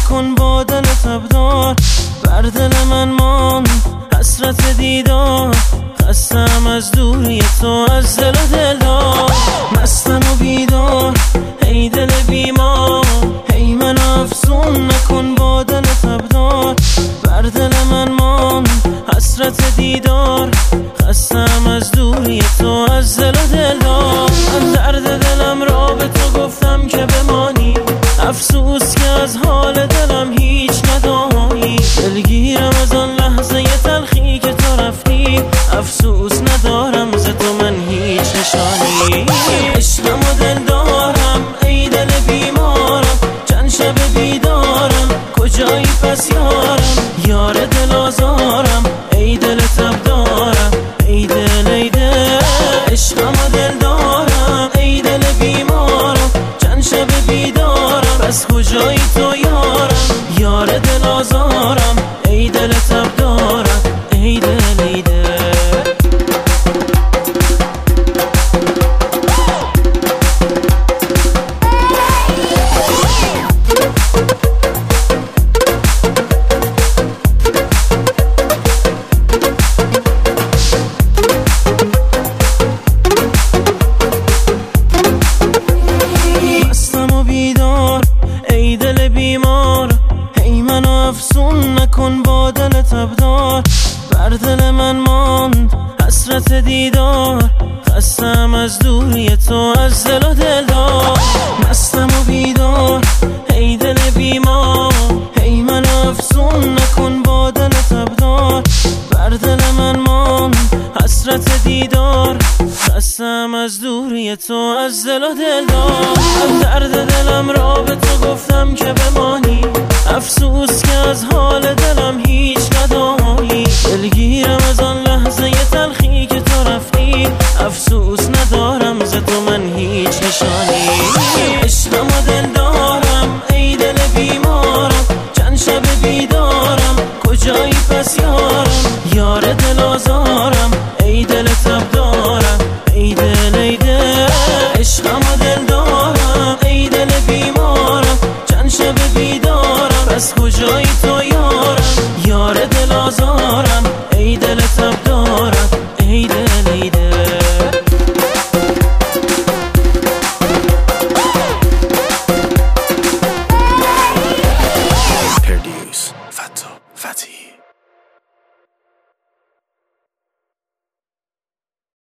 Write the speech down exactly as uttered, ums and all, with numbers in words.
نکن با دل تبدار، بر دل من ماند حسرت دیدار. خستم از دوری تو، از دل و دلدار. مستم و بیدار ای دل بیمار، ای من افسون نکن با دل تبدار، بر دل من ماند حسرت دیدار. خستم از دوری تو، از دل و دلدار. من درد دلم را به تو گفتم که بمانی، افسوس که از حال دلم هیچ ندانی. دلگیرم از آن لحظه تلخی که تو رفتی، افسوس ندارم ز تو من هیچ نشانی. عشقم و دل دارم ای دل بیمارم، چند شب بیدارم کجایی پس یارم. یار دل آزارم ای دل تبدارم، ای دل ای دل. عشقم و دل دارم ای دل بیمارم، چند شب بیدارم پس کجایی تو یارم. یار دل آزارم ای دل تبدارم، ای دل ای دل. ای دل بیمار ای منو افسون نکن با دل تبدار، بر دل من ماند حسرت دیدار. خستم از دوری تو، از دل و دلدار. مستم و بیدار ای دل بیمار، ای منو افسون نکن با دل تبدار، بر دل من ماند حسرت دیدار. خستم از دوری تو، از دل و دلدار. من درد دلم را به تو گفتم که بمانی، افسوس که از حال دلم هیچ ندانی. دلگیرم از آن لحظه تلخی که تو رفتی، افسوس ندارم ز تو من هیچ نشانی.